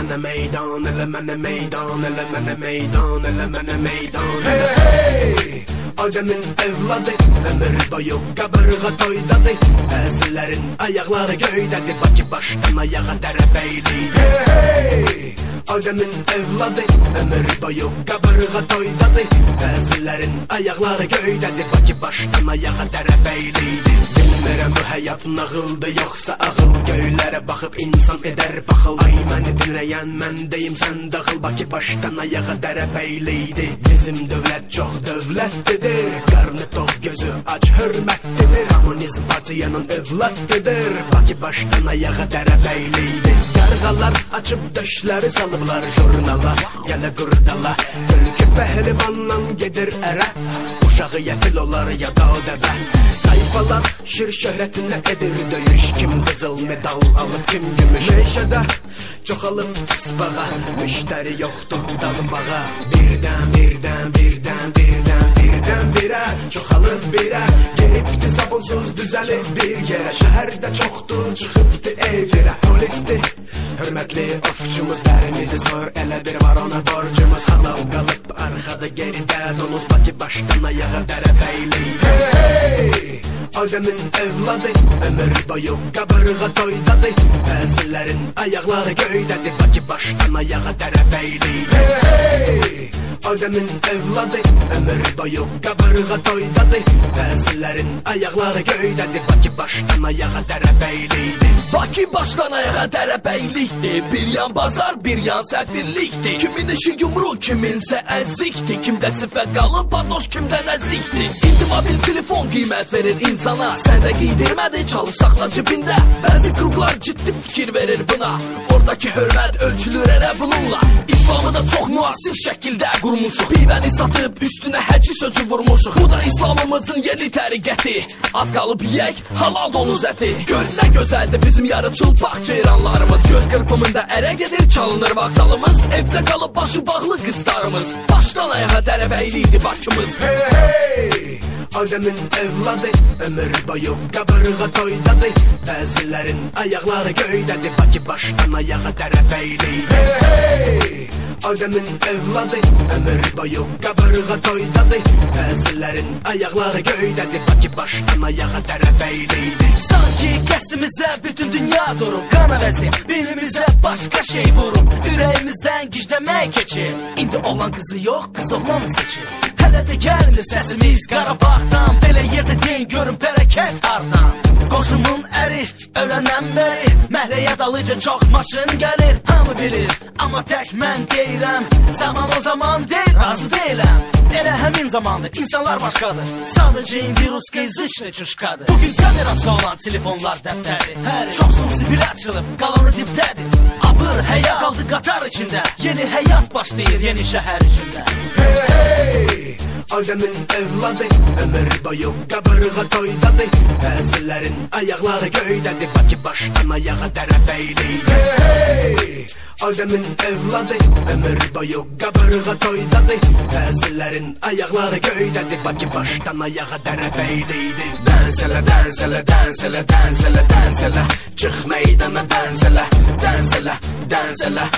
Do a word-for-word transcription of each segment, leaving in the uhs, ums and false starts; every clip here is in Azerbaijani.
mənə meydan, elə mənə meydan, elə mənə meydan, elə mənə meydan. Hey, hey, Adəmin evladı, ömür boyu qabırğa toydadı. Bəzilərin ayaqları göydədir, Bakı başdan ayağa dərəbəyliydi. Hey, hey, Adəmin evladı, ömür boyu qabırğa toydadı. Bəzilərin ayaqları göydədir, Bakı başdan ayağa dərəbəyliydi. Bilmirəm bu həyat nağıldı, yoxsa ağıl. Göylərə baxıb insan edər baxıl. Ay məni dinləyən mən deyim sən dağıl. Bakı başdan ayağa dərəbəyliydi. Bizim dövlət çox dövlətlidir, qarnı tox gözü aç hörmətlidir. Kommunizm partiyanın övladlıdır, Bakı başdan ayağa dərəbəyliydi. Qarğalar açıb döşləri salıblar jurnala, gələ qurdala. Tülkü pəhlivandan gedir ərə, uşağı yəfil olar ya da dəvə. Tayfalar şir şöhrətinə edir döyüş, kim qızıl medal alıb kim gümüş. Meşədə çoxalıb tisbağa, müştəri yoxdur dazınbağa. Birdən, birdən, birdən, birdən, birdən birə çoxalıb birə, geribdi sabunsuz düzəlib bir yerə. Şəhərdə çoxdur çıxıbdı efirə. Polisdir hörmətli ofçumuz, dərimizi sor, elə bir var ona borcumuz. Halal qalıb arxada geridə donuz, Bakı başdan ayağa dərəbəyliydi. Hey, hey, Adəmin evladı, ömür boyu qabırğa toydadı. Bəzilərin ayaqları göydədir, Bakı başdan ayağa dərəbəyliydi. Hey, hey, Adəmin evladı, ömür boyu qabırğa toydadı. Bəzilərin ayaqları göydədir, Bakı başdan ayağa dərəbəyliydi. Bakı başdan ayağa dərəbəylikdir, bir yan bazar, bir yan səfirlikdir. Kimin işi yumruq, kiminsə əzikdir, kimdə sifət qalın padoş, kimdə nəzikdir. İndi mobil telefon qiymət verir insana, sən də qiydirmədi, çalış saxla cibində. Bəzi qruplar ciddi fikir verir buna, oradakı hörmət ölçülür elə bununla. İslamı da çox müasir şəkildə qurmuşuq, pivəni satıb üstünə həci sözü vurmuşuq. Bu da İslamımızın yeni təriqəti, az qalıb yeyək halal donuz əti. Gör nə gözəldir bizim yarıçıl bağ ceyranlarımız, göz qırpımında ərə gedir çalınır vağzalımız. Evdə qalıb başı bağlı qızlarımız, başdan ayağa dərəbəyliydi Bakımız. Hey, hey, Adəmin evladı, ömür boyu qabırğa toydadı. Bəzilərin ayaqları göydədir, Bakı başdan ayağa dərəbəyliydi. Hey, hey, Adəmin evladı, ömür boyu qabırğa toydadı. Bəzilərin ayaqları göydədir, Bakı başdan ayağa dərəbəyliydi. Sanki qəsdimizə bütün dünya durub, qan əvəzi beynimizə başqa şey vurub. Ürəyimizdən gizləmək keçir, indi olan qızı yox, qız oğlanı seçir. Hələ də gəlmir səsimiz Qarabağdan, belə yerdə deyin görün bərəkət hardan. Qoşumun əri ölənən bəri, məhləyə dalıca çox maşın gəlir. Hamı bilir, amma tək mən deyirəm, zaman o zaman deyil, razı deyiləm. Elə həmin zamandır, insanlar başqadır, sadəcə indi ruskaya zıçlı çışqadır. Bugün kamerası olan telefonlar dəftəri, çoxsun zibil açılıb, qalanı dibdədir. Abır, həya qaldı qatar içində, yeni həyat başlayır yeni şəhər içində. Hey, hey, Adəmin evladı, ömür boyu qabırğa toydadı. Bəzilərin ayaqları göydədir, Bakı başdan ayağa dərəbəyliydi. Hey, hey, Adəmin evladı, ömür boyu qabırğa toydadı. Bəzilərin ayaqları göydədir, Bakı başdan ayağa dərəbəyliydi. Dənsələ, dənsələ, dənsələ, dənsələ, dənsələ, çıx meydana dənsələ, dənsələ, dənsələ,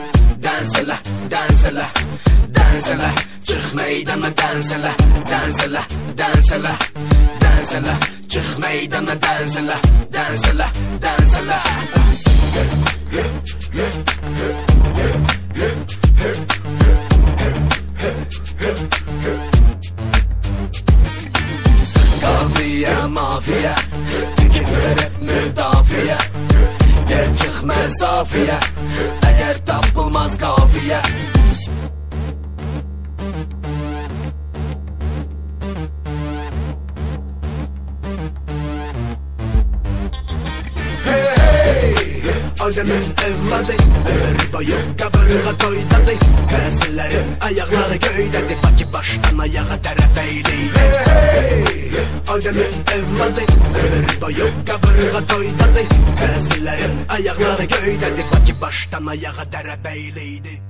dənsələ, dənsələ, dənsələ, çıx meydana dənsələ, dənsələ, dənsələ, dənsələ, çıx meydana dənsələ, dənsələ, dənsələ. Qafiyə, mafiyə, fikirlərə müdafiə, yer çıx məsafiyə, əgər tapılmaz qafiyə. Adəmin evladı, ömür boyu qabırğa toydadı. Bəzilərin ayaqları göydədir, Bakı başdan ayağa dərəbəyliydi. Hey, Adəmin evladı, ömür boyu qabırğa toydadı. Bəzilərin ayaqları göydədir, Bakı başdan ayağa dərəbəyliydi.